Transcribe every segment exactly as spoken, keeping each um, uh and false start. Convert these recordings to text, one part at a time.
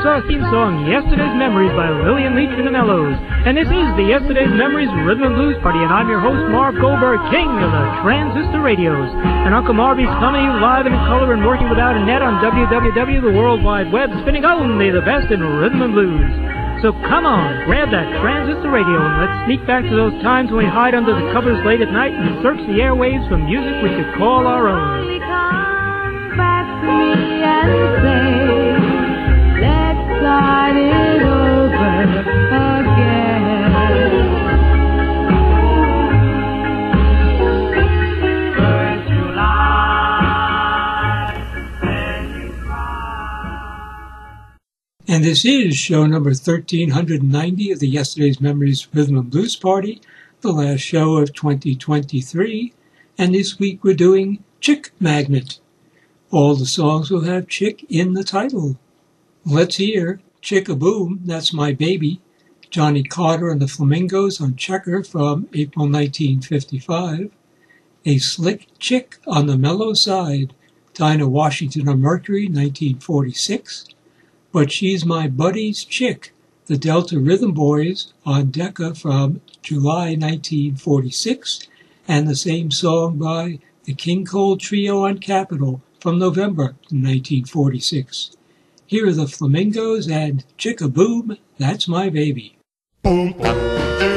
our theme song, Yesterday's Memories by Lillian Leach and the Mellows. And this is the Yesterday's Memories Rhythm and Blues Party, and I'm your host, Marv Goldberg, king of the transistor radios. And Uncle Marvy's coming to you live and in color and working without a net on w w w dot the world wide web, spinning only the best in rhythm and blues. So come on, grab that transistor radio and let's sneak back to those times when we hide under the covers late at night and search the airwaves for music we could call our own. Come back to me and say, let's start it over again. First July, when you cry. And this is show number thirteen ninety of the Yesterday's Memories Rhythm and Blues Party, the last show of twenty twenty-three. And this week we're doing Chick Magnet. All the songs will have Chick in the title. Let's hear Chick-a-Boom, That's My Baby, Johnny Carter and the Flamingos on Checker from April nineteen fifty-five, A Slick Chick on the Mellow Side, Dinah Washington on Mercury, nineteen forty-six, But She's My Buddy's Chick, the Delta Rhythm Boys on Decca from July nineteen forty-six, and the same song by the King Cole Trio on Capitol from November nineteen forty-six. Here are the Flamingos and Chick-a-Boom, That's My Baby. Boom, boom.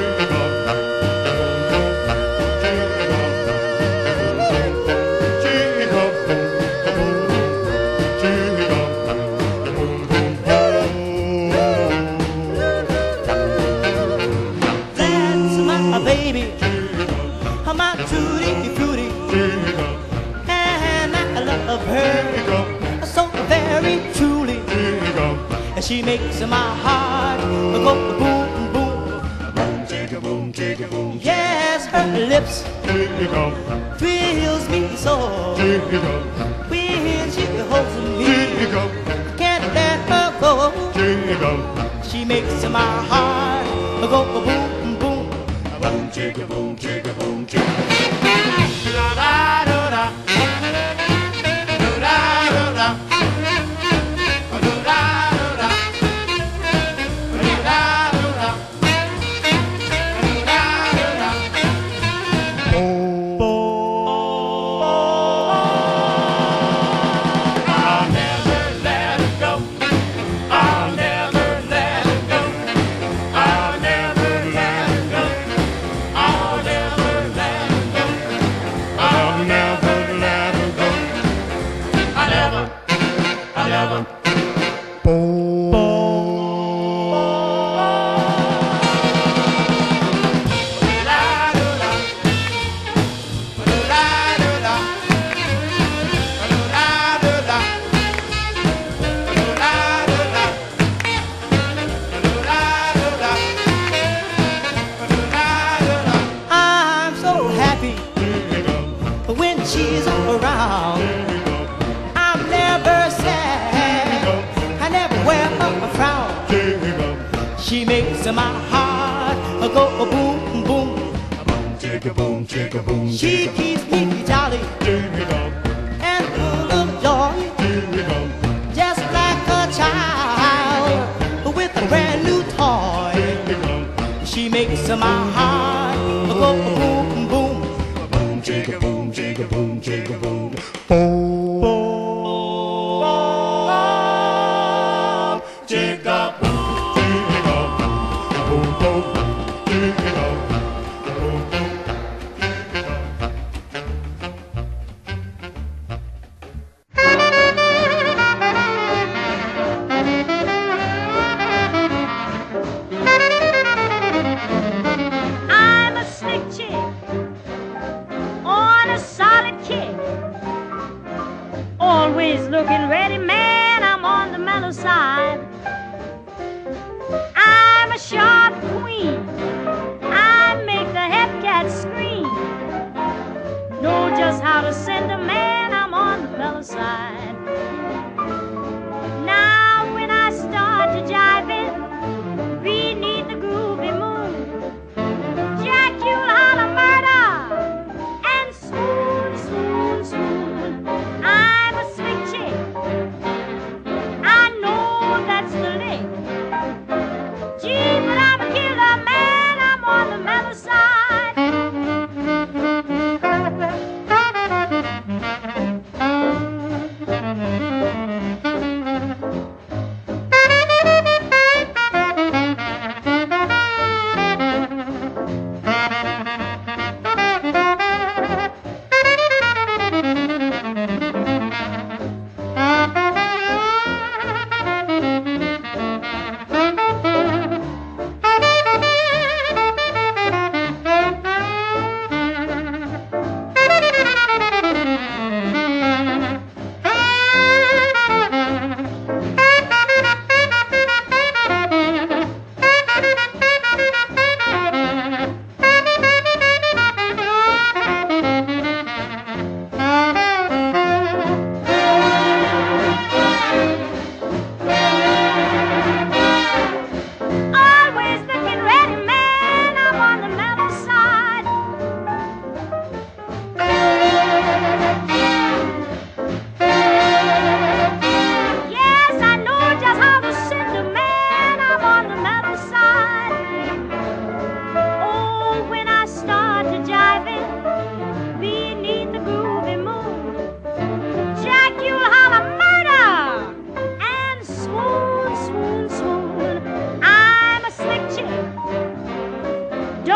She makes my heart go boom, boom. Boom, chicka, boom, chicka, boom. Yes, her lips thrills me so. When she holds me, can't let her go. She makes my heart go boom, boom. Boom, chicka, boom, chicka, boom, chicka. La da da da, da da da. My heart go boom, boom. Boom, chicka, boom, chicka, boom. She keeps me jolly and full of joy, just like a child with a brand new toy. She makes my heart go boom, boom. Boom, chicka, boom, chicka, boom, chicka, boom. Boom, boom, chicka, boom. I'm a sharp queen.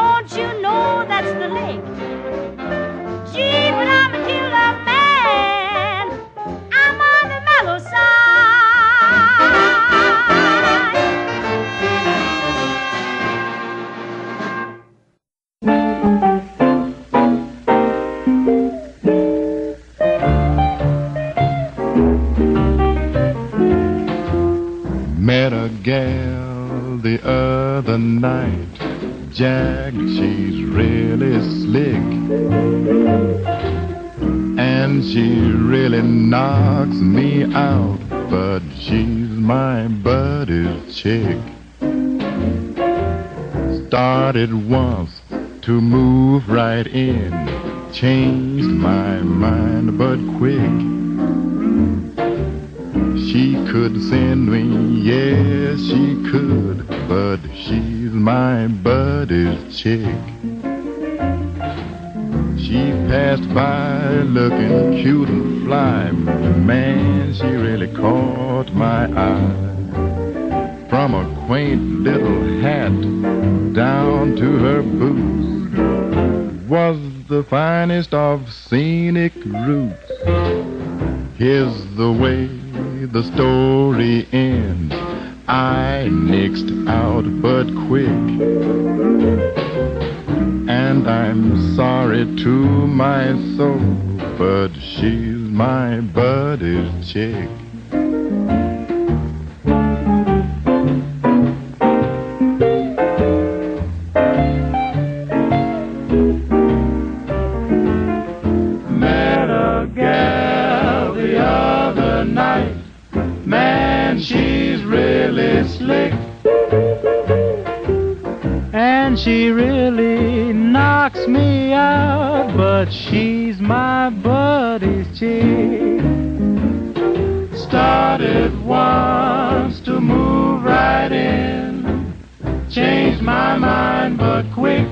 Don't you know that's the lake? Gee, but I'm a killer man. I'm on the mellow side. Met a gal the other night, Jack, she's really slick, and she really knocks me out, but she's my buddy's chick. Started once to move right in, changed my mind but quick. She could send me, yes she could, but she's my buddy's chick. She passed by looking cute and fly, man, she really caught my eye. From a quaint little hat down to her boots was the finest of scenic routes. Here's the way the story ends. I nixed out but quick, and I'm sorry to my soul, but she's my buddy's chick. Met a gal the other night, man, she's really slick, And she really knocks me out, but she's my buddy's chick. started once to move right in, changed my mind but quick.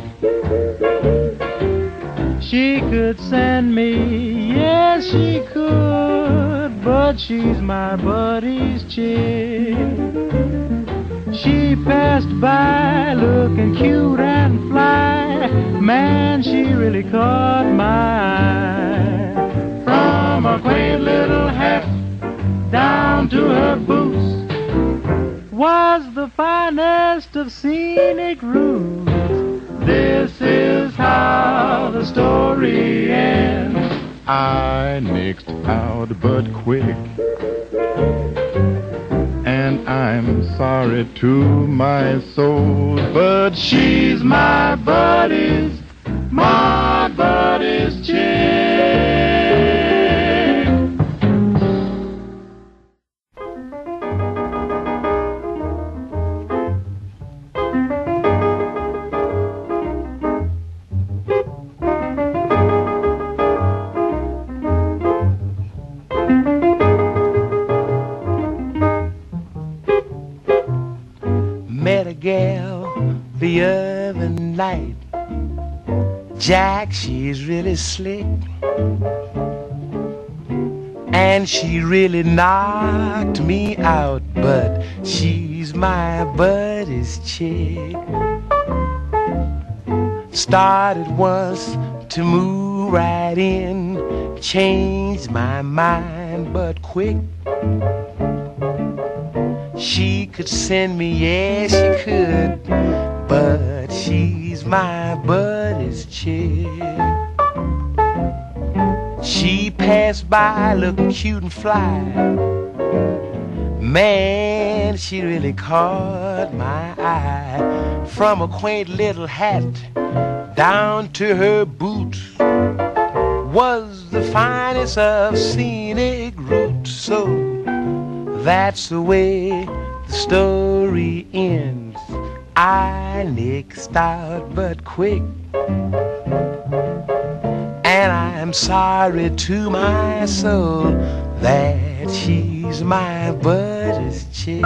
She could send me, yes she could, but she's my buddy's chick. She passed by looking cute and fly, man, she really caught my eye. From a quaint little hat down to her boots Was the finest of scenic routes. This is how the story ends. I nixed out but quick, and I'm sorry to my soul, but she's my buddy's, my buddy's chick. Met a gal the other night, Jack, she's really slick, and she really knocked me out, but she's my buddy's chick. Started once to move right in, changed my mind but quick. She could send me, yes she could, but she's my buddy's chick. She passed by looking cute and fly, man, she really caught my eye. From a quaint little hat down to her boots was the finest of scenic routes. So that's the way the story ends. I nixed out but quick, and I'm sorry to my soul that she's my buddy's chick.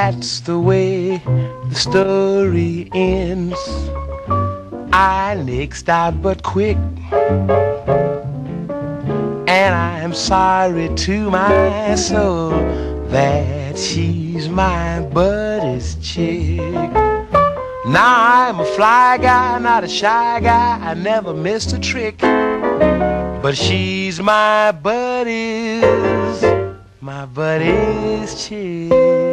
that's the way the story ends. I nixed out but quick, and I'm sorry to my soul that she's my buddy's chick. Now I'm a fly guy, not a shy guy, I never missed a trick, but she's my buddy's, my buddy's chick.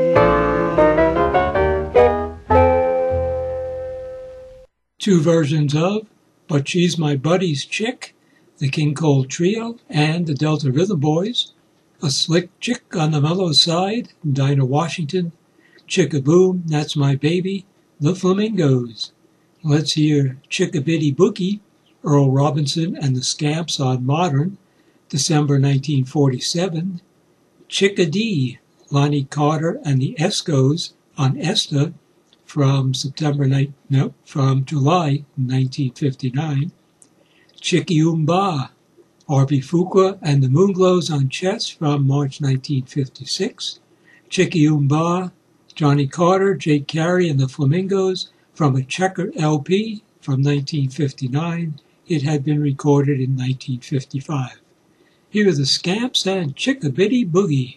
Two versions of But She's My Buddy's Chick, the King Cole Trio, and the Delta Rhythm Boys. A Slick Chick on the mellow side, Dinah Washington. Chick-a-Boom, That's My Baby, the Flamingos. Let's hear Chick-a-Biddy Boogie, Earl Robinson and the Scamps on Modern, December nineteen forty-seven. Chick-a-Dee, Lonnie Carter and the Escos on Esta, from September ni- no, from July nineteen fifty-nine. Chicky-Oom-Bah, R B Fuqua and the Moonglows on Chess from March nineteen fifty-six. Chicky-Oom-Bah, Johnny Carter, Jake Carey and the Flamingos from a Checker L P from nineteen fifty-nine. It had been recorded in nineteen fifty-five. Here are the Scamps and Chick-a-Biddy Boogie.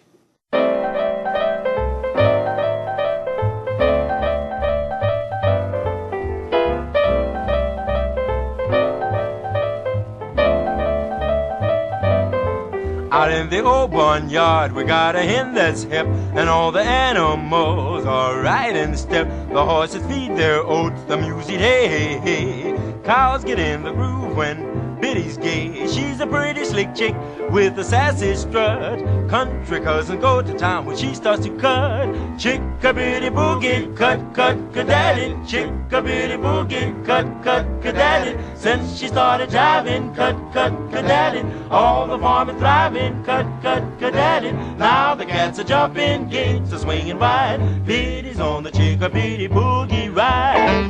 Out in the old barnyard, we got a hen that's hip, and all the animals are right in step. The horses feed their oats, the music, hey, hey, hey. Cows get in the groove when Biddy's gay. She's a pretty slick chick with a sassy strut. Country cousins go to town when she starts to cut. Chick-a-Biddy Boogie, cut, cut, cadaddy. Chick-a-Biddy Boogie, cut, cut, cadaddy. Since she started jiving, cut, cut, cadaddy. All the farmers thriving, cut, cut, cadaddy. Now the cats are jumping, gates are swinging wide. Biddy's on the Chick-a-Biddy Boogie ride.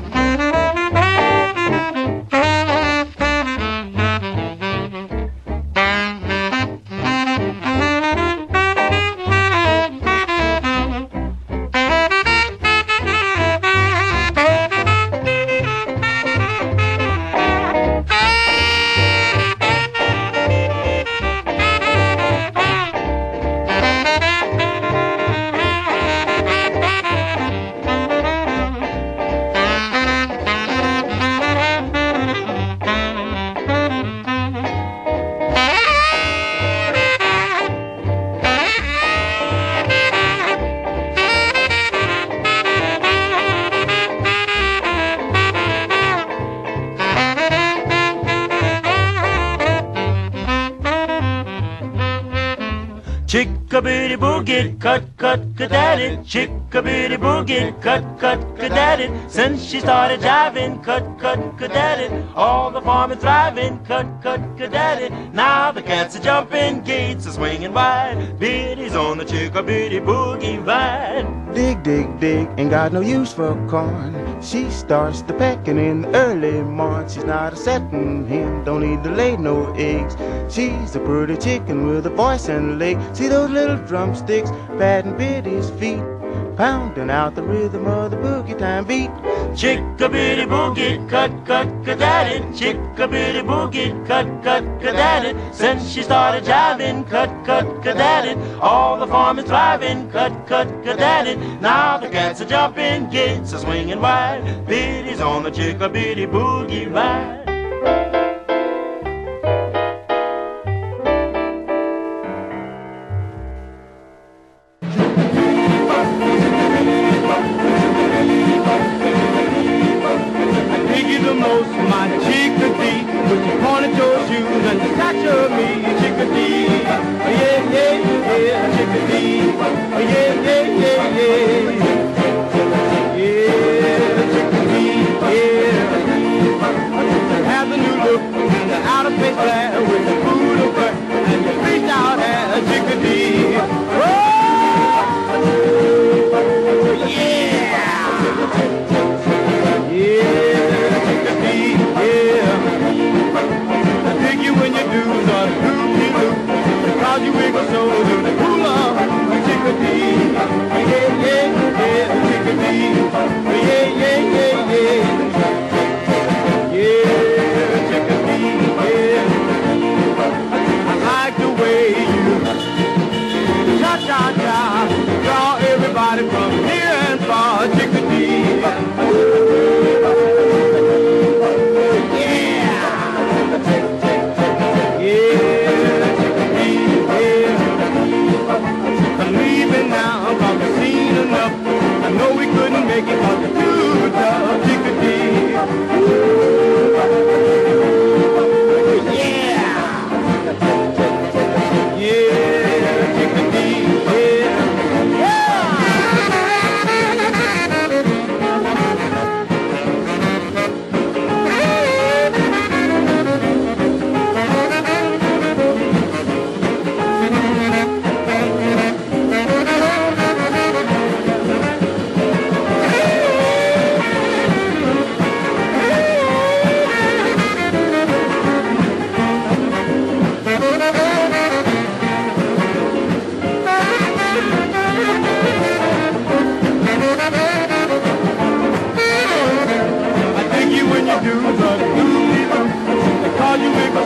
Chick-a-Biddy Boogie, cut, cut, cadaddy. Chick-a-Biddy Boogie, cut, cut, cadaddy. Since she started jiving, cut, cut, cadaddy. All the farmers thriving, cut, cut, cadaddy. Now the cats are jumping, gates are swinging wide. Biddy's on the Chick-a-Biddy Boogie ride. Dig, dig, dig, ain't got no use for corn. She starts the pecking in the early morn. She's not a setting hen, don't need to lay no eggs. She's a pretty chicken with a voice and a leg. See those little drumsticks patting Biddy's feet, pounding out the rhythm of the boogie time beat. Chick-a-Biddy Boogie, cut, cut, cadaddy. Chick-a-Biddy Boogie, cut, cut, cadaddy. Since she started jiving, cut, cut, cadaddy. All the farmers thriving, cut, cut, cadaddy. Now the cats are jumping, gates are swinging wide. Biddy's on the Chick-a-Biddy Boogie ride. My Chick-a-Dee, with your pointed-toe shoes and the statue of me, Chick-a-Dee. Oh, yeah, yeah, yeah, Chick-a-Dee. Oh, yeah, yeah, yeah, yeah. Yeah, Chick-a-Dee, yeah. Have the new look and the out-of-place flair with the poodle cut and the freestyle hair, Chick-a-Dee. Oh, yeah. Yeah. I dig you when you do the blue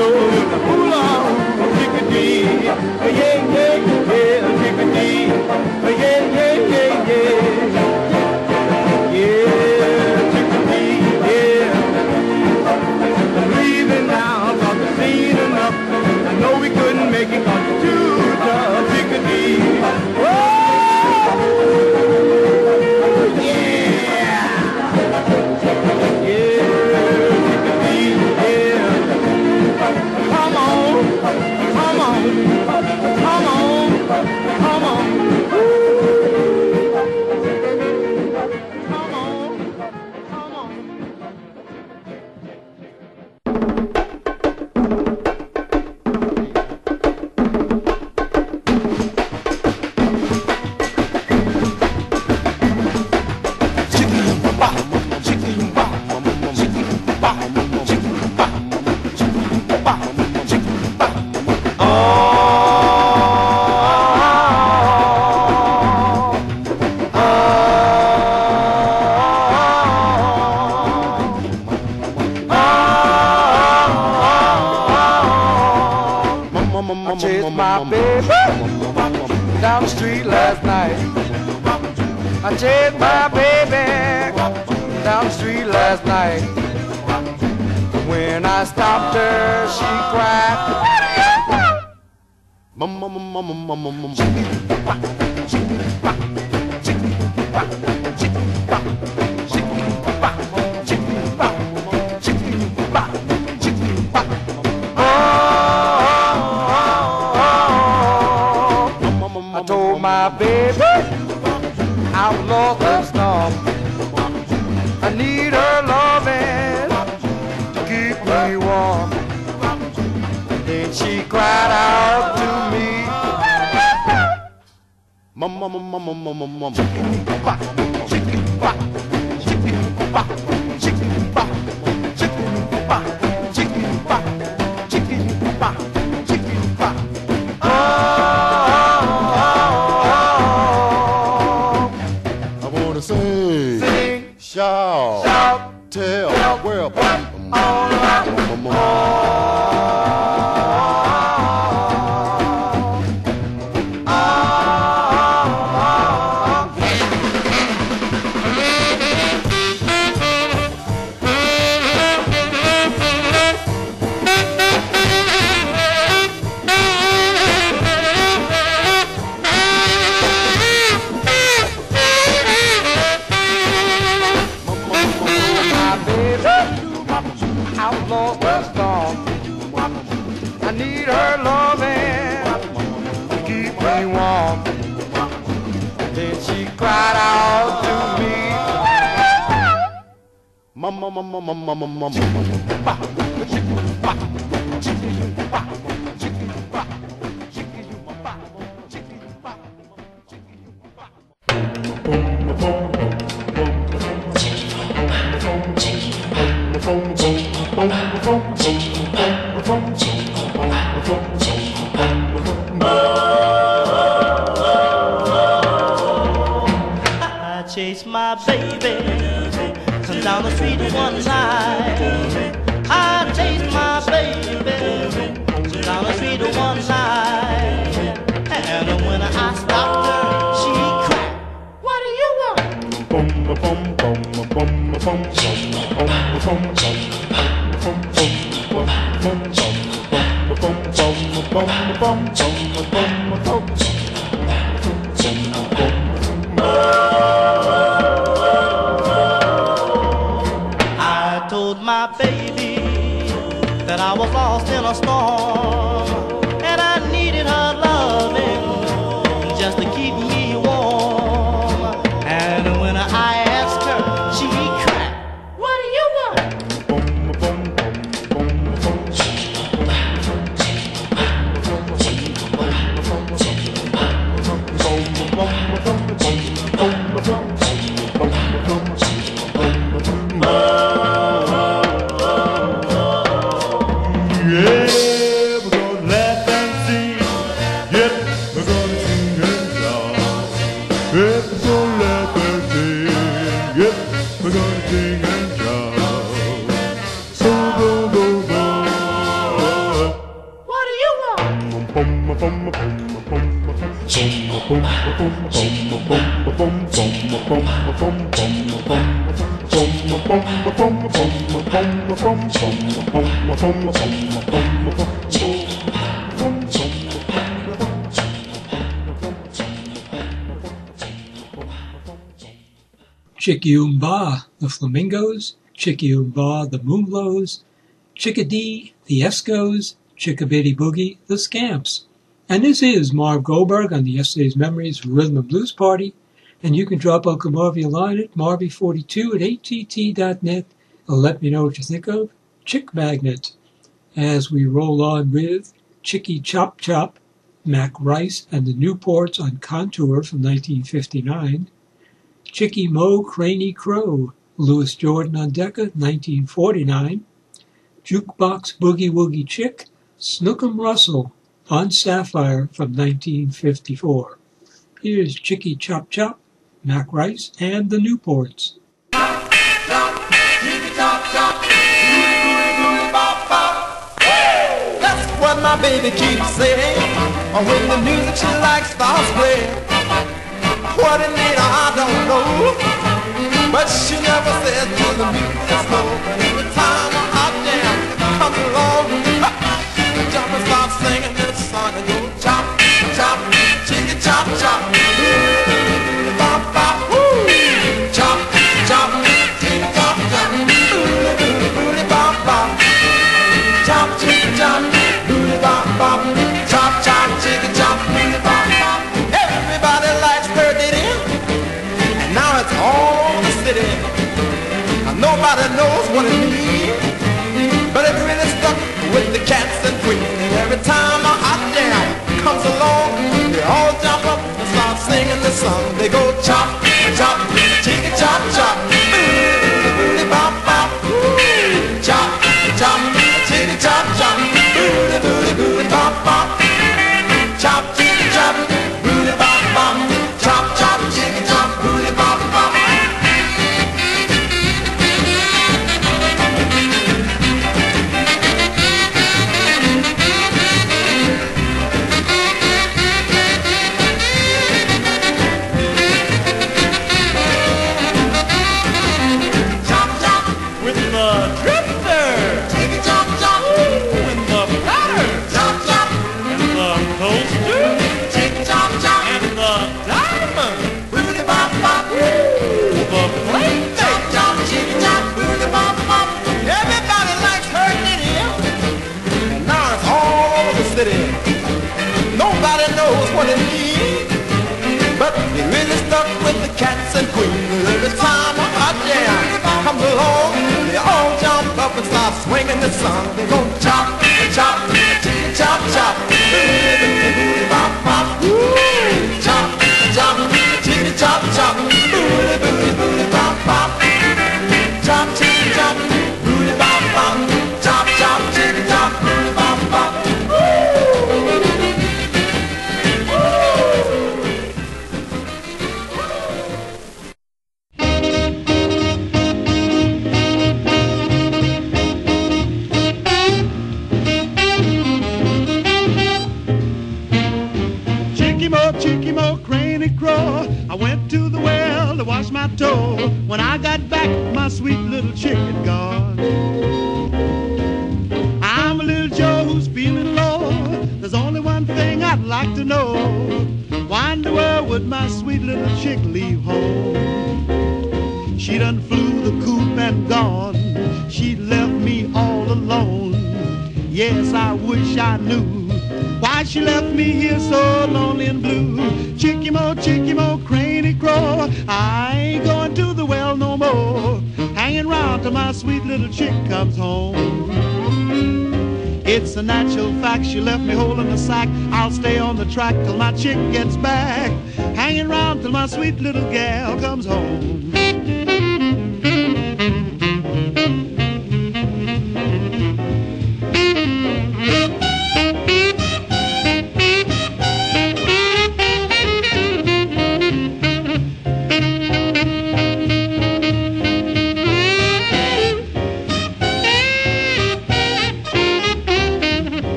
soul. Hold on, chickadee. Yeah, yeah, yeah, chickadee. Yeah, yeah, yeah, yeah. Yeah, chickadee, yeah. I'm leaving now, 'cause I've seen enough. I know we couldn't make it 'cause you're too tough, chickadee. Oh, yeah. Yeah, chickadee, yeah. Come on, come on, come on, come on. Come on, come on. I chased my baby down the street last night. I chased my baby down the street last night. When I stopped her, she cried. Mum, mum, mum, mum, mum, mum, mum. I told my baby I was lost and storm. I need her loving to keep me warm. Then she cried out to me, mum, mum, mum, mum, mum, mum, mum. Say, Sing, shout, shout, tell, tell, where, all around. Outlaw was gone. I need her loving to keep me warm. Then she cried out to me, mama, mama, mama, mama, mama. I chased my baby down the street one night. I chased my baby down the street one night. And when I stopped her, she cried, "What do you want?" I told my baby that I was lost in a storm, and I needed her loving just to keep me warm. And when I asked her, she cried, "What do you want?" Chicky-oom-ba, the Flamingos, Chicky-oom-ba, the Moonglows, Chickadee, the Escos, Chickabiddy Boogie, the Scamps. And this is Marv Goldberg on the Yesterday's Memories Rhythm and Blues Party, and you can drop Uncle Marvy a line at marvy forty-two at a t t dot net and let me know what you think of Chick Magnet. As we roll on with Chicky Chop Chop, Mac Rice and the Newports on Contour from nineteen fifty-nine, Chicky Mo Craney Crow, Louis Jordan on Decca, nineteen forty-nine, Jukebox Boogie Woogie Chick, Snookum Russell on Sapphire from nineteen fifty-four. Here's Chicky Chop Chop, Mac Rice, and the Newports. That's what my baby keeps saying when the music she likes starts playing. What it means I don't know, but she never says to the music slow. Every time a hot jam comes along, the jump and start singing this song and go chop, chop, chicken chop, chop, bop, bop, woo, chop, chop, chicken chop, chop, booty, bop, bop, chop, chicken chop, booty, bop, bop, chop, chop, chicken chop, booty, bop, bop. Everybody likes her did it, and now it's all over the city. Nobody knows what it means, but it really stuck with the cats and queens. Every time a hot jam comes along, they all jump up and start singing the song. They go chop, chop, chicken chop, chop, booty, bop, bop, chop, chop, chicken chop, chop, booty, booty, booty, bop, bop, chop, chicken chop, booty, bop, bop, chop, chop, chicken chop, booty, bop, bop. Nobody knows what it means, but it really stuck with the cats and queens. Every time a hot jam comes along, they all jump up and start swinging the song. They go chop, chop, chicken chop, chop, booty, bop, bop, chop, chop, chicken chop, chop, booty, booty, booty, bop, bop, chop, chicken chop, booty, bop, bop, chop, chop, chicken chop, booty, bop, bop. Chicky Mo Craney Crow, I went to the well to wash my toe. When I got back, my sweet little chick had gone. I'm a little Joe who's feeling low. There's only one thing I'd like to know. Why in the world would my sweet little chick leave home? She done flew the coop and gone. She left me all alone. Yes, I wish I knew why she left me here so lonely and blue. Chicky Mo, Chicky Mo, Craney Crow, I ain't going to the well no more. Hanging round till my sweet little chick comes home. It's a natural fact, she left me holding the sack. I'll stay on the track till my chick gets back. Hanging round till my sweet little gal comes home.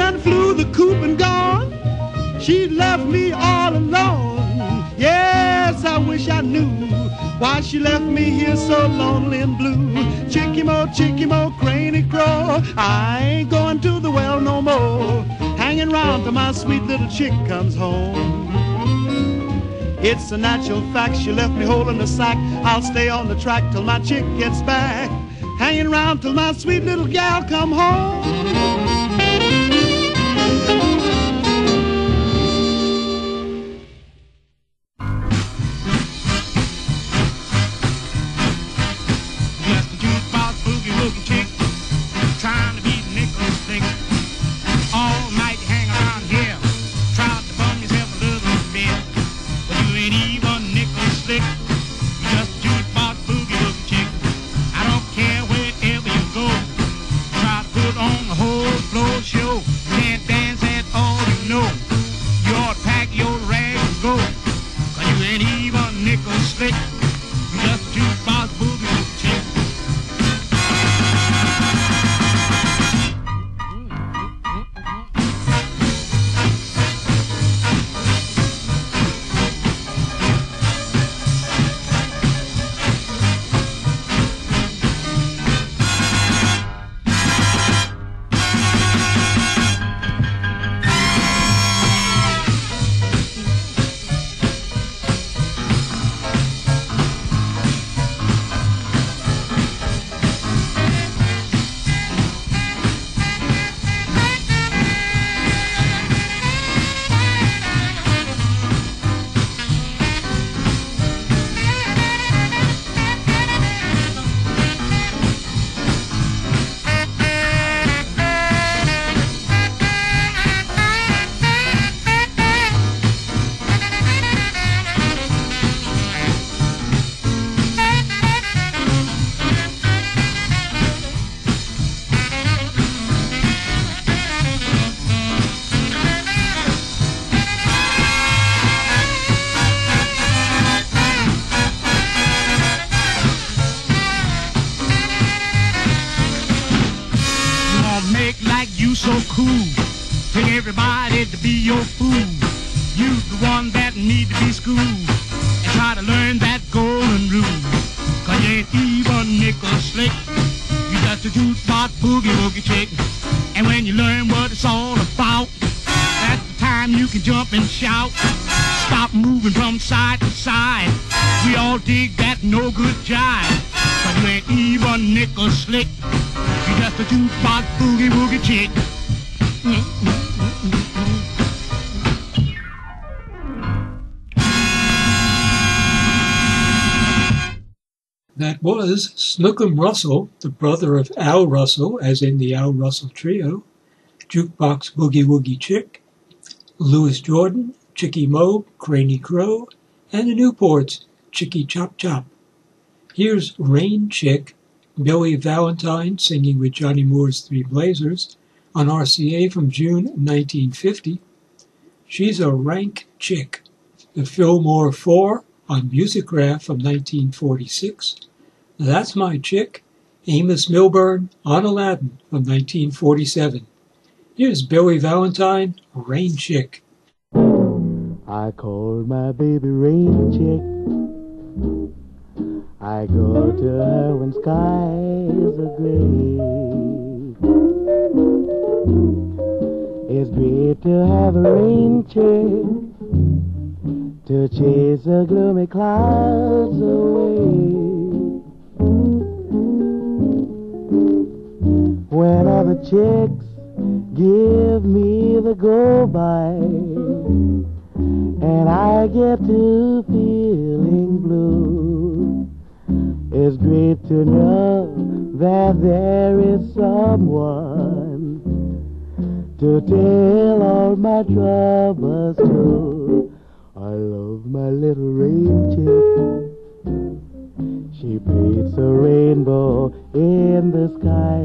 done flew the coop and gone. She left me all alone. Yes, I wish I knew why she left me here so lonely and blue. Chicky mo, chicky mo, craney crow, I ain't going to the well no more. Hanging round till my sweet little chick comes home. It's a natural fact, she left me holding the sack. I'll stay on the track till my chick gets back. Hanging around till my sweet little gal come home. So cool, tell everybody to be your fool. You the one that need to be schooled and try to learn that golden rule. Cause you ain't even nickel slick, you just a jukebox boogie woogie chick. And when you learn what it's all about, that's the time you can jump and shout. Stop moving from side to side, we all dig that no good jive. Cause you ain't even nickel slick, you just a jukebox boogie woogie chick. That was Snookum Russell, the brother of Al Russell, as in the Al Russell Trio, Jukebox Boogie Woogie Chick, Louis Jordan, Chicky Mo, Craney Crow, and the Newports, Chicky Chop Chop. Here's Rain Chick, Billy Valentine singing with Johnny Moore's Three Blazers, on R C A from June nineteen fifty. She's a Rank Chick, the Fillmore Four on Musicgraph from nineteen forty-six. That's My Chick, Amos Milburn on Aladdin from nineteen forty-seven. Here's Billy Valentine, Rain Chick. I called my baby Rain Chick. I go to her when skies are gray. It's great to have a rain chick to chase the gloomy clouds away. When other chicks give me the go-by and I get to feeling blue, it's great to know that there is someone to tell all my troubles to. I love my little rain chick. She paints a rainbow in the sky.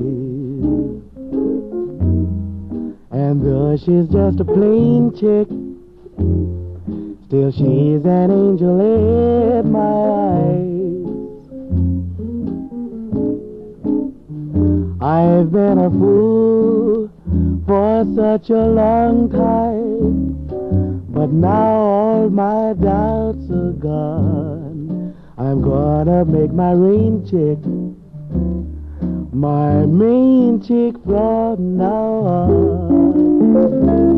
And though she's just a plain chick, still she's an angel in my eyes. I've been a fool for such a long time, but now all my doubts are gone. I'm gonna make my rain chick my main chick from now on.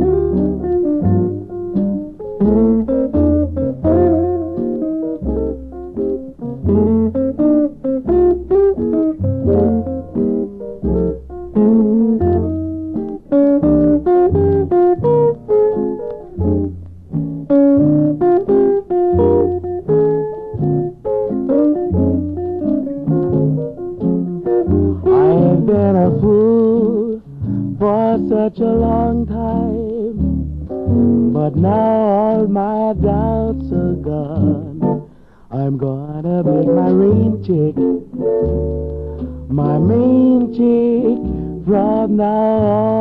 I've been a fool for such a long time, but now all my doubts are gone. I'm gonna make my rain chick my main chick from now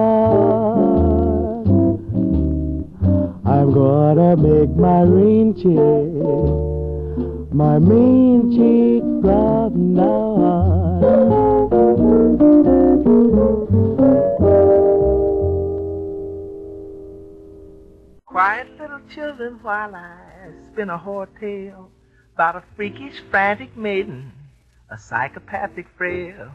on. I'm gonna make my rain chick my main chick from now on. Quiet little children while I spin a whore tale about a freakish, frantic maiden, a psychopathic frail.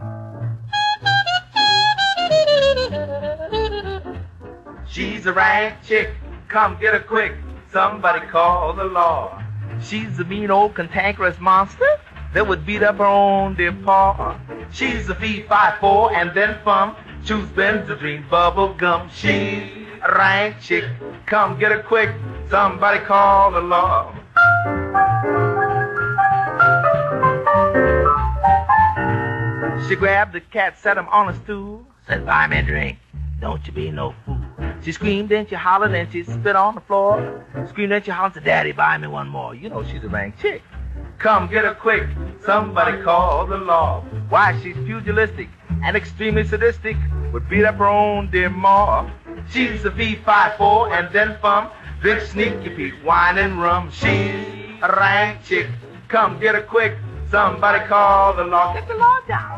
She's a rank chick, come get her quick, somebody call the law. She's a mean old cantankerous monster that would beat up her own dear paw. She's a fee, fi, fo, and then fum, chews Benzedrine bubble gum. She's a rank chick, come get her quick, somebody call the law. She grabbed the cat, set him on a stool, said, buy me a drink, don't you be no fool. She screamed, then she hollered, and she spit on the floor. Screamed, then she hollered, said, Daddy, buy me one more. You know she's a rank chick. Come get her quick, somebody call the law. Why, she's pugilistic and extremely sadistic, would beat up her own dear ma. She's a fee, fi, fo, and then fum, drink sneaky peek, wine and rum. She's a rank chick, come get her quick, somebody call the law. Get the law down.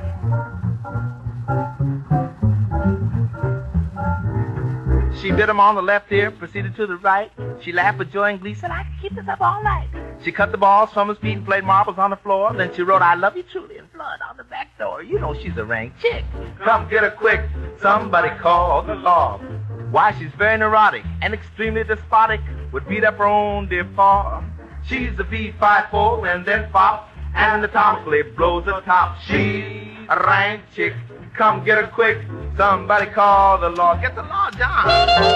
She bit him on the left ear, proceeded to the right. She laughed with joy and glee, said, I can keep this up all night. She cut the balls from his feet and played marbles on the floor. Then she wrote, I love you truly in blood on the back door. You know she's a rank chick. Come get her quick, somebody call the law. Why, she's very neurotic and extremely despotic, would beat up her own dear paw. She's a fee, fi, fo, and then fop, anatomically blows her top. She's a rank chick, come get her quick, somebody call the law. Get the law down.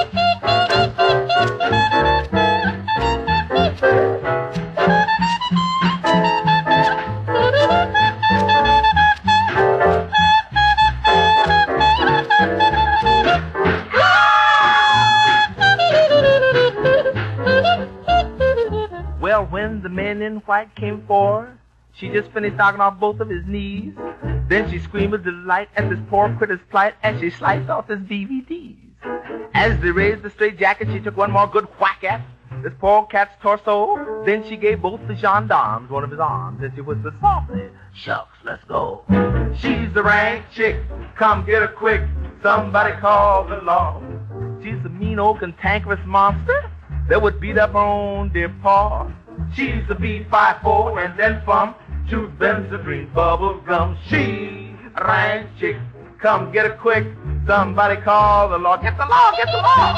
Well, when the men in white came for, she just finished knocking off both of his knees. Then she screamed with delight at this poor critter's plight as she sliced off his D V Ds. As they raised the straight jacket, she took one more good whack at this poor cat's torso. Then she gave both the gendarmes one of his arms, and she whispered softly, shucks, let's go. She's the rank chick, come get her quick, somebody call the law. She's a mean old cantankerous monster that would beat up her own dear paw. She's the fee, fi, fo, and then fum, chews Benzedrine bubble gum. She's a rank chick, come get her quick, somebody call the law. Get the law, get the law.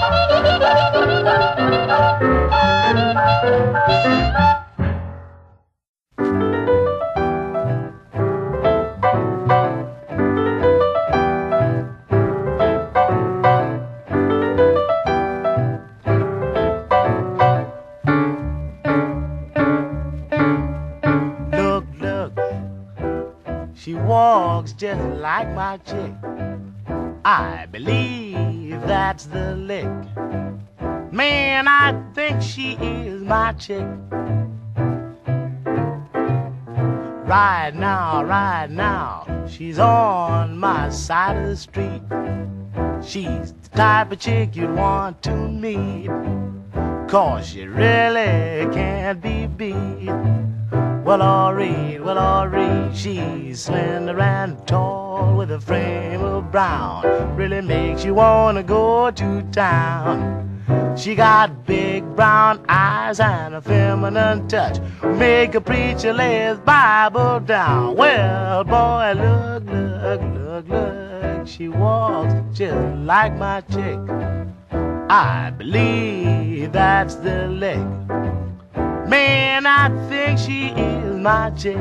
She walks just like my chick. I believe that's the lick. Man, I think she is my chick. Right now, right now, she's on my side of the street. She's the type of chick you'd want to meet, 'cause she really can't be beat. Well, all right, well, all right, she's slender and tall. tall with a frame of brown, really makes you wanna go to town. She got big brown eyes and a feminine touch, make a preacher lay his Bible down. Well, boy, look, look, look, look, she walks just like my chick. I believe that's the lick. Man, I think she is my chick.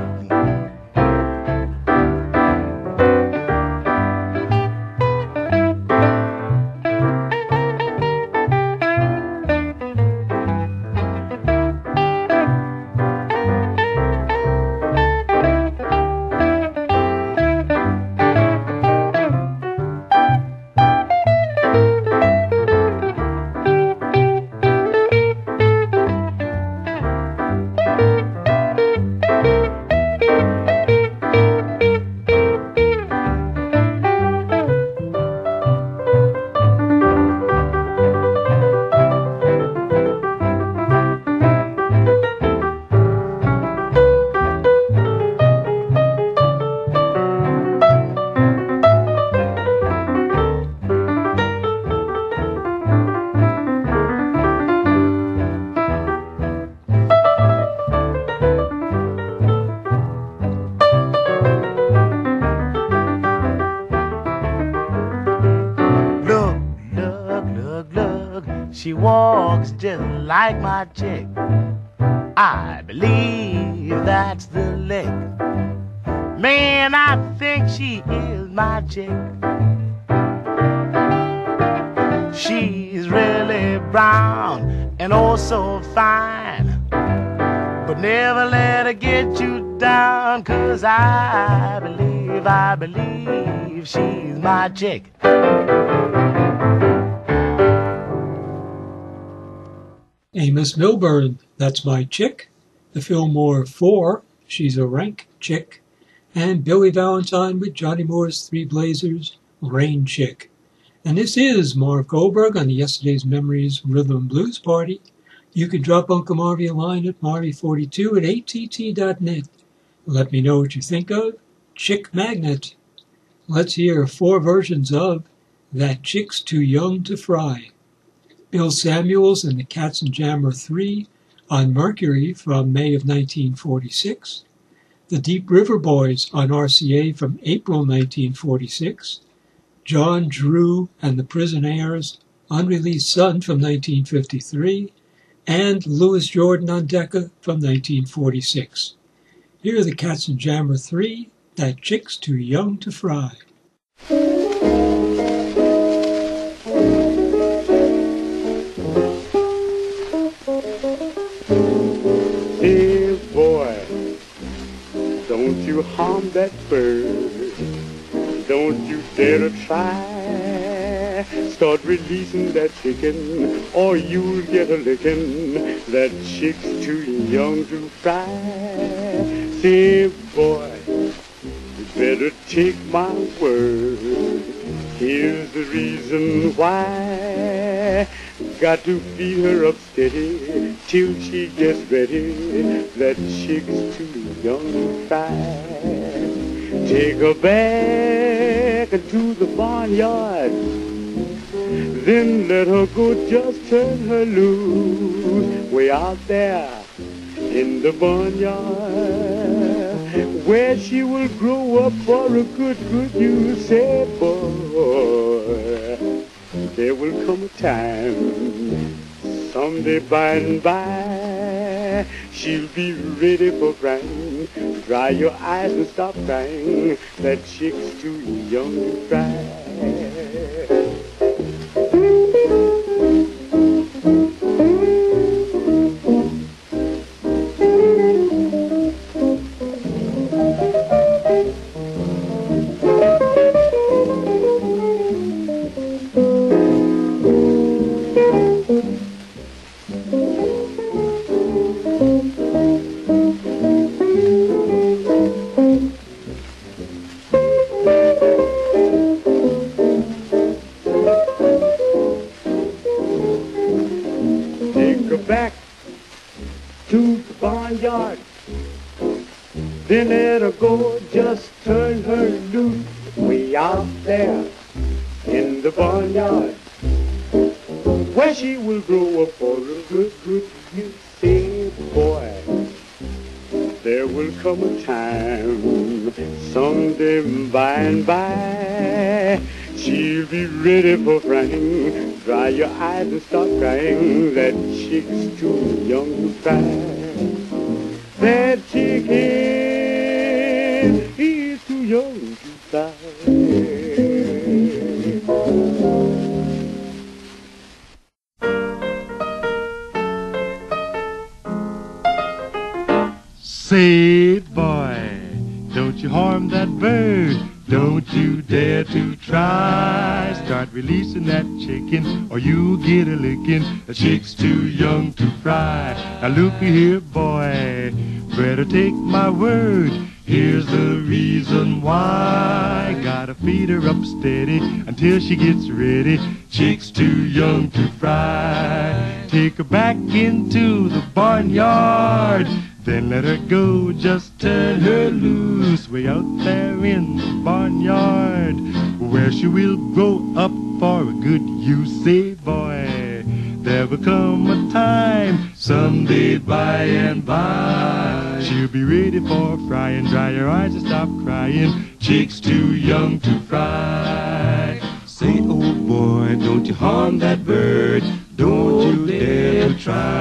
She walks just like my chick. I believe that's the lick. Man, I think she is my chick. She's really brown and oh so fine, but never let her get you down, 'cause I believe, I believe she's my chick. Amos Milburn, That's My Chick, the Fillmore Four, She's a Rank Chick, and Billy Valentine with Johnny Moore's Three Blazers, Rain Chick. And this is Marv Goldberg on the Yesterday's Memories Rhythm and Blues Party. You can drop Uncle Marvy a line at marvy forty-two at A T T dot net. Let me know what you think of Chick Magnet. Let's hear four versions of That Chick's Too Young to Fry. Bill Samuels and the Katzenjammer Three on Mercury from May of nineteen forty-six. The Deep River Boys on R C A from April nineteen forty-six. John Drew and the Prisonaires, Unreleased Son from nineteen fifty-three. And Louis Jordan on Decca from nineteen forty-six. Here are the Katzenjammer Three, That Chick's Too Young to Fry. Hey boy, don't you harm that bird. Don't you dare to try. Start releasing that chicken or you'll get a licking. That chick's too young to fry. Say boy, you better take my word. Here's the reason why. Got to feed her up steady till she gets ready. That chick's too young to fry. Take her back to the barnyard, then let her go, just turn her loose. Way out there in the barnyard, where she will grow up for a good, good use. Say boy, there will come a time, someday by and by, she'll be ready for frying. Dry your eyes and stop crying. That chick's too young to fry. the barnyard, where she will grow up for a good, good you say, boy. There will come a time, someday by and by, she'll be ready for frying. Dry your eyes and stop crying. That chick's too young to fry. That chicken, he's too young to fry. Say, boy, don't you harm that bird. Don't you dare to try. Start releasing that chicken or you get a licking. The chick's too young to fry. Now looky here, boy, better take my word. Here's the reason why. Gotta feed her up steady until she gets ready. Chick's too young to fry. Take her back into the barnyard. Then let her go, just turn her loose way out there in the barnyard, where she will grow up for a good use. Say, boy, there will come a time, someday by and by, she'll be ready for frying. Dry your eyes and stop crying. Chick's too young to fry. Say, oh boy, don't you harm that bird. Don't you dare to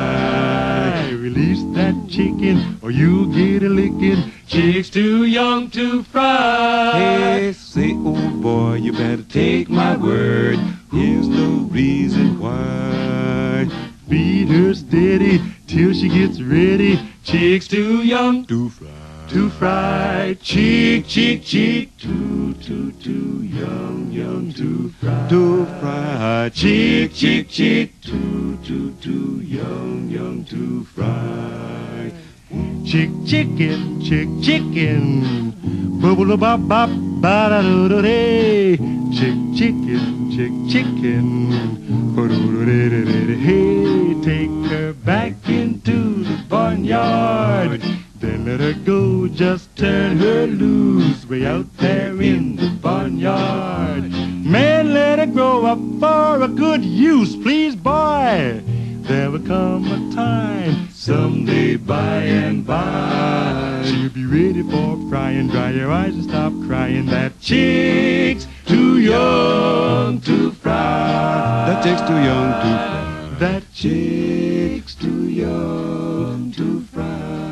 try. Release that chicken or you get a licking. Chick's too young to fry. Hey, say, oh boy, you better take my word. Here's the reason why. Feed her steady till she gets ready. Chick's too young to fry. To fry. Chick, chick, chick. Too, too, too young, young to fry. To fry. Chick, chick, chick. Too, too, too young, young to fry. Chick, chicken, chick, chicken. Bubble bop bop ba da do do day. Chick, chicken, chick, chicken. Ba do do day day day. Hey, take her back into the barnyard. Then let her go, just turn her loose way out there in the barnyard. Man, let her grow up for a good use, please, boy. There will come a time, someday by and by, she'll be ready for frying. Dry your eyes and stop crying. That chick's too young to fry. That chick's too young to fry. That chick's too young to fry.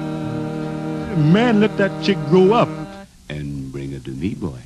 Man, let that chick grow up and bring her to me, boy.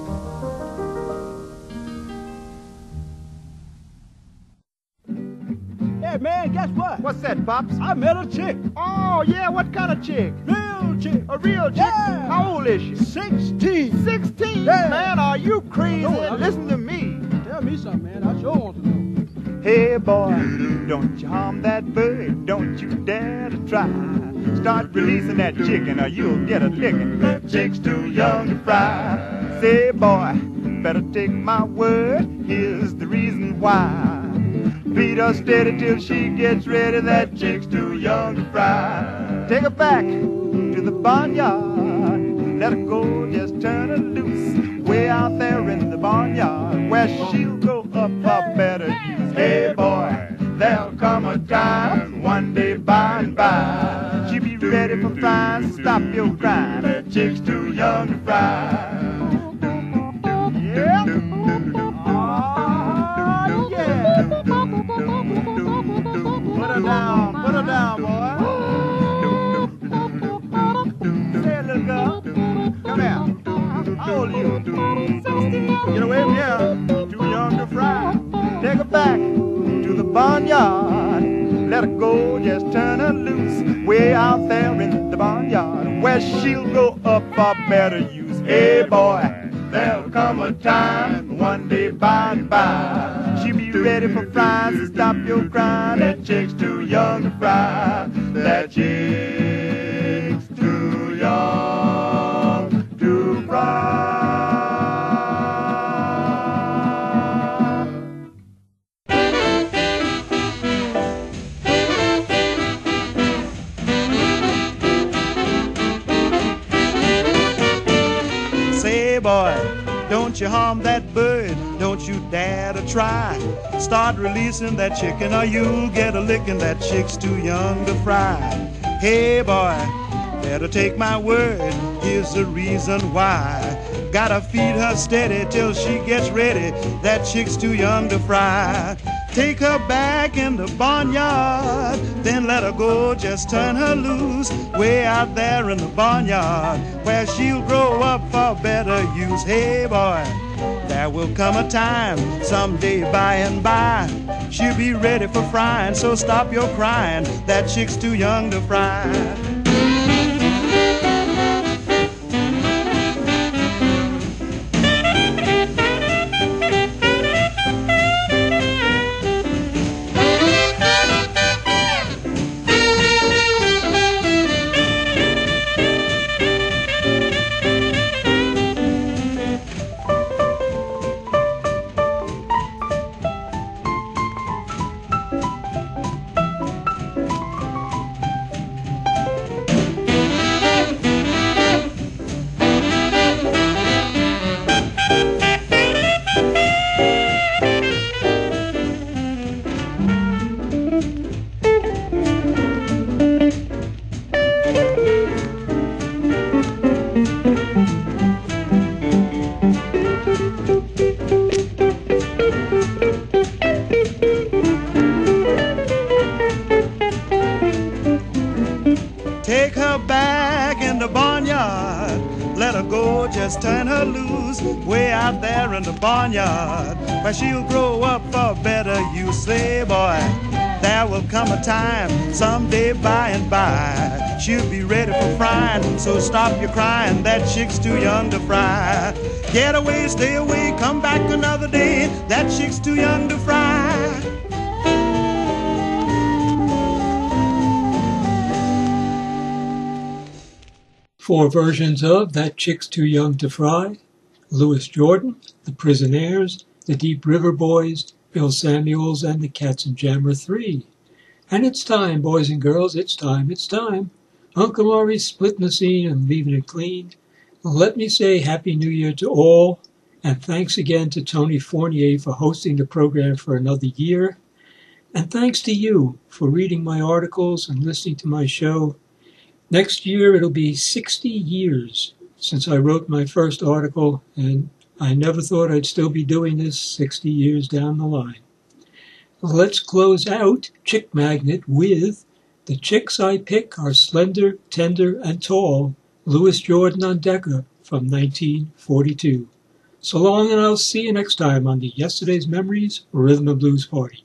Hey, man, guess what? What's that, Pops? I met a chick. Oh, yeah, what kind of chick? Real chick. A real chick? Yeah. How old is she? Sixteen. Sixteen? Yeah. Man, are you crazy? No, Listen to me. Tell me something, man. I sure want to know. Hey, boy, don't you harm that bird. Don't you dare to try. Start releasing that chicken or you'll get a licking. That chick's too young to fry. Say, boy, better take my word. Here's the reason why. Feed her steady till she gets ready. That chick's too young to fry. Take her back to the barnyard. Let her go, just turn her loose. Way out there in the barnyard, where she'll go up for better use. Hey, boy, there'll come a time, one day by and by, she'll be ready for frying, so stop your crying. That chick's too young to fry. Yeah. Oh, yeah. Put her down, put her down, boy. Say it, little girl. Come here. How old are you? Get away from here. Too young to fry. Take her back to the barnyard. Let her go, just turn her loose. Way out there in the barnyard, where she'll go up for better use. Hey, boy, there'll come a time, one day by and by, she'll be ready for frying, so stop your crying. That chick's too young to fry. That chick's too young to fry. Say, boy, don't you harm that bird. Don't you dare to try. Start releasing that chicken or you'll get a licking. That chick's too young to fry. Hey boy, better take my word, here's the reason why. Gotta feed her steady till she gets ready. That chick's too young to fry. Take her back in the barnyard, then let her go, just turn her loose. Way out there in the barnyard, where she'll grow up for better use. Hey boy, there will come a time, someday by and by, she'll be ready for frying, so stop your crying. That chick's too young to fry. Take her back in the barnyard, let her go, just turn her loose. Way out there in the barnyard, where she'll grow up for better use. Say boy, there will come a time, someday by and by, she'll be ready for frying, so stop your crying. That chick's too young to fry. Get away, stay away, come back another day. That chick's too young to fry. Four versions of That Chick's Too Young to Fry: Louis Jordan, The Prisonaires, The Deep River Boys, Bill Samuels, and the Katzenjammer Three. And it's time, boys and girls, it's time, it's time. Uncle Maury's splitting the scene and leaving it clean. Let me say Happy New Year to all, and thanks again to Tony Fournier for hosting the program for another year. And thanks to you for reading my articles and listening to my show. Next year, it'll be sixty years since I wrote my first article, and I never thought I'd still be doing this sixty years down the line. Let's close out Chick Magnet with The Chicks I Pick Are Slender, Tender, and Tall, Louis Jordan on Decca from nineteen forty-two. So long, and I'll see you next time on the Yesterday's Memories Rhythm and Blues Party.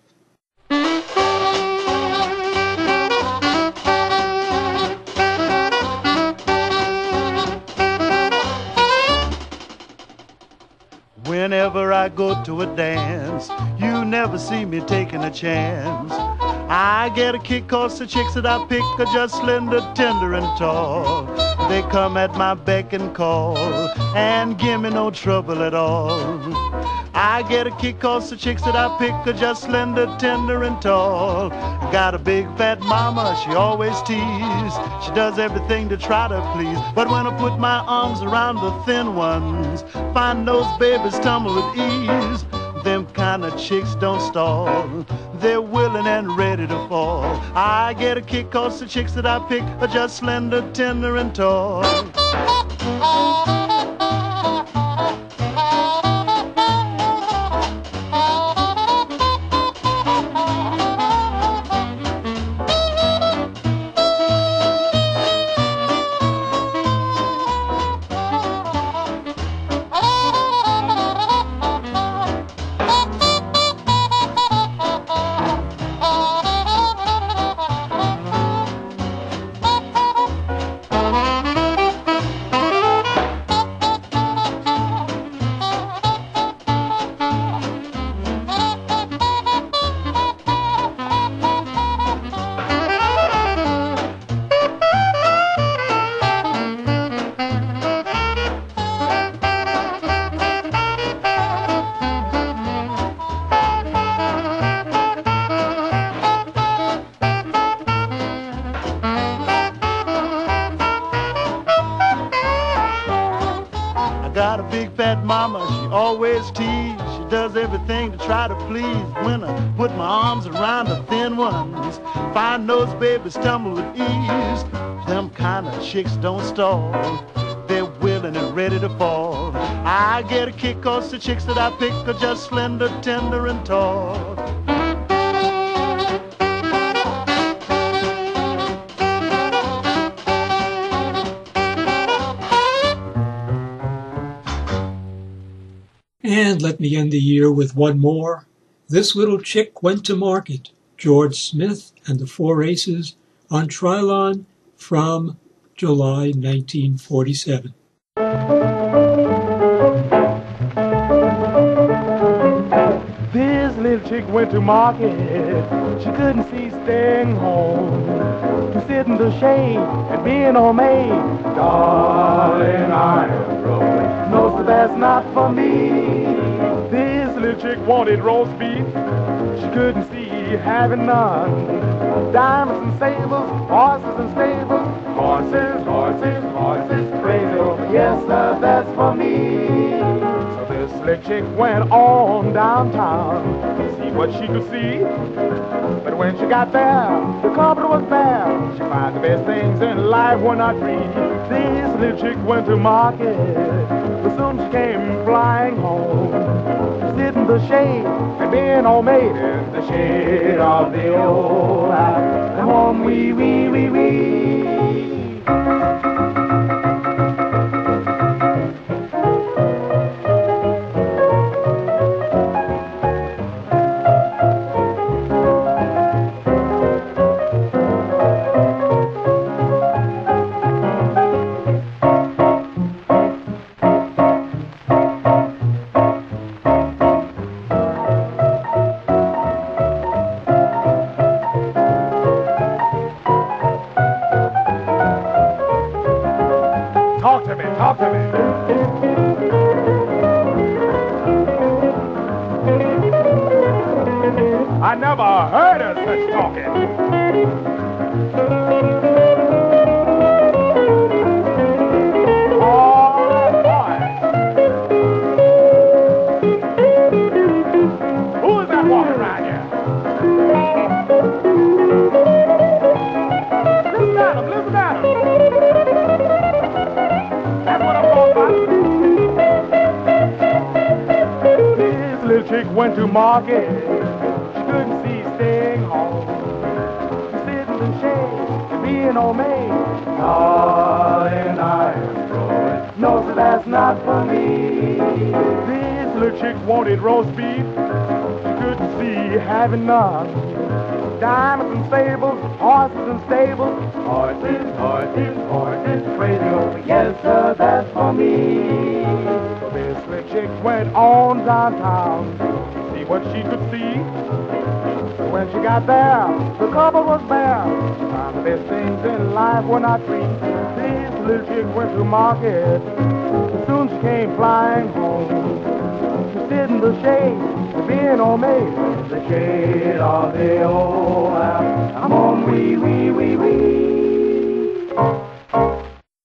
Whenever I go to a dance, you never see me taking a chance. I get a kick 'cause the chicks that I pick are just slender, tender, and tall. They come at my beck and call and give me no trouble at all. I get a kick 'cause the chicks that I pick are just slender, tender, and tall. Got a big fat mama, she always tease. She does everything to try to please. But when I put my arms around the thin ones, find those babies tumble with ease. Them kind of chicks don't stall. They're willing and ready to fall. I get a kick 'cause the chicks that I pick are just slender, tender, and tall. Got a big fat mama, she always tease. She does everything to try to please. When I put my arms around the thin ones, fine nose babies stumble with ease. Them kind of chicks don't stall. They're willing and ready to fall. I get a kick 'cause the chicks that I pick are just slender, tender, and tall. And let me end the year with one more. This Little Chick Went to Market, George Smith and the Four Aces on Trilon from July nineteen forty-seven. This little chick went to market. She couldn't see staying home. To sit in the shade and being all made. Darling, I am broke. No, so that's not for me. This little chick wanted roast beef. She couldn't see having none. Diamonds and sables, horses and stables. Horses, horses, horses, crazy over. Yes, sir, that's for me. So this slick chick went on downtown to see what she could see. But when she got there, the carpet was bare. She found the best things in life were not free. This little chick went to market, but soon she came flying home. Sit in the shade and being all made in the shade of the old house. And home, wee, wee, wee, wee. I never heard of such talking. All right, who is that walking around here? Listen at him, listen at him. That's what I'm talking about. This little chick went to market. Couldn't see staying home. Sit in the shade and being all made. Darling, I am broke. No, so that's not for me. This little chick wanted roast beef. She couldn't see having none. Diamonds and sables, horses and stables. Horses, horses, horses, crazy over. Yes, sir, that's for me. So this little chick went on downtown to see what she could see. When she got there, the cupboard was bare. She found the best things in life were not free. This little chick went to market. Soon she came flying home. She sit in the shade, being all made in the shade of the old